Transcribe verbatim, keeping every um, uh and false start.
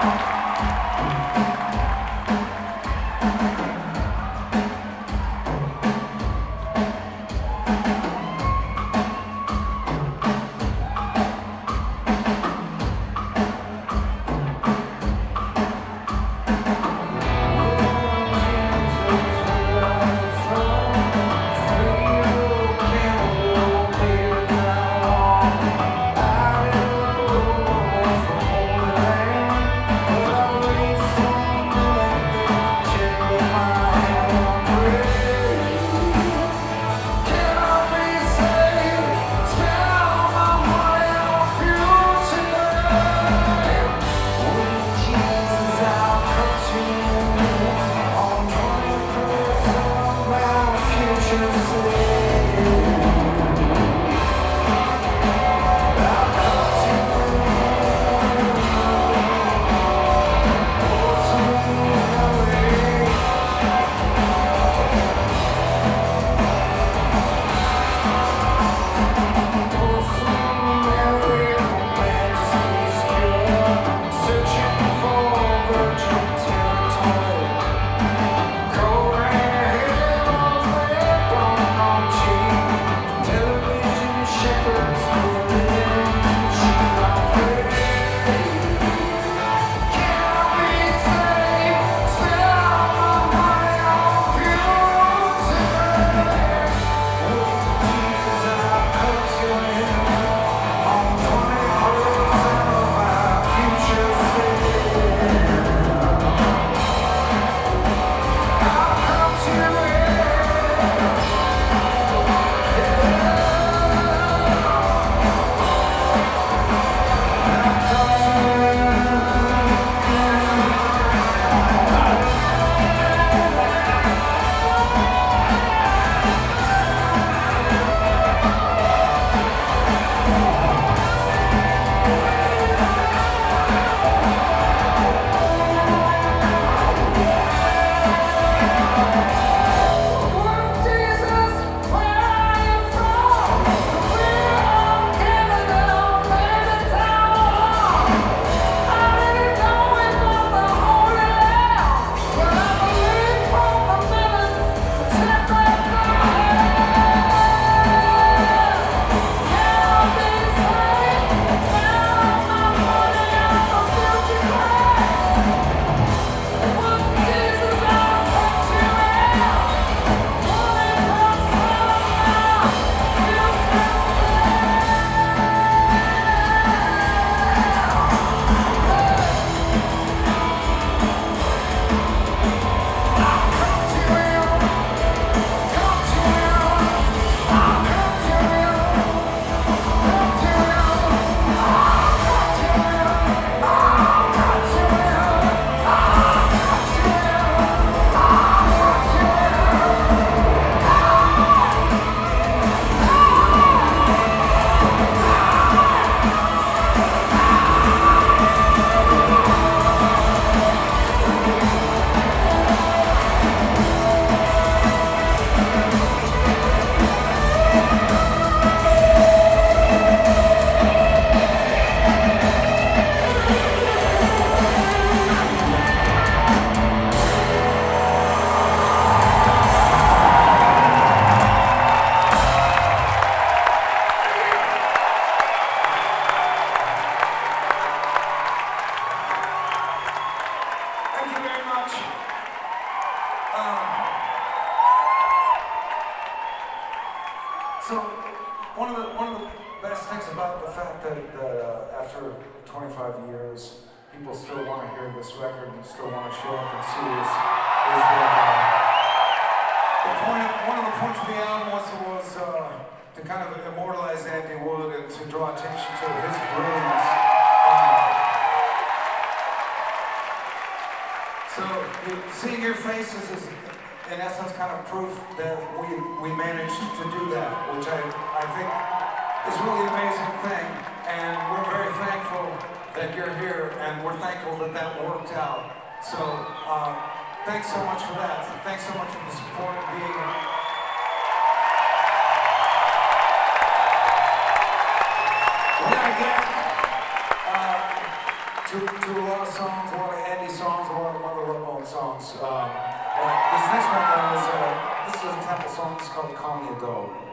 So one of the one of the best things about the fact that, that uh, after twenty-five years, people still want to hear this record and still want to show up and see us is that uh, the point. One of the points of the album was was uh, to kind of immortalize Andy Wood and to draw attention to his brilliance. Uh, so seeing your faces is, in essence, kind of proof that we we managed to do that, which I I think is really an amazing thing, and we're very thankful that you're here, and we're thankful that that worked out. So uh, thanks so much for that. Thanks so much for the support of being. We're gonna get uh, to, to a lot of songs, a lot of Andy songs, a lot of Mother Love Bone songs. Um, uh, this next one though is, uh, this is a temple song, it's called Call Me a Dog.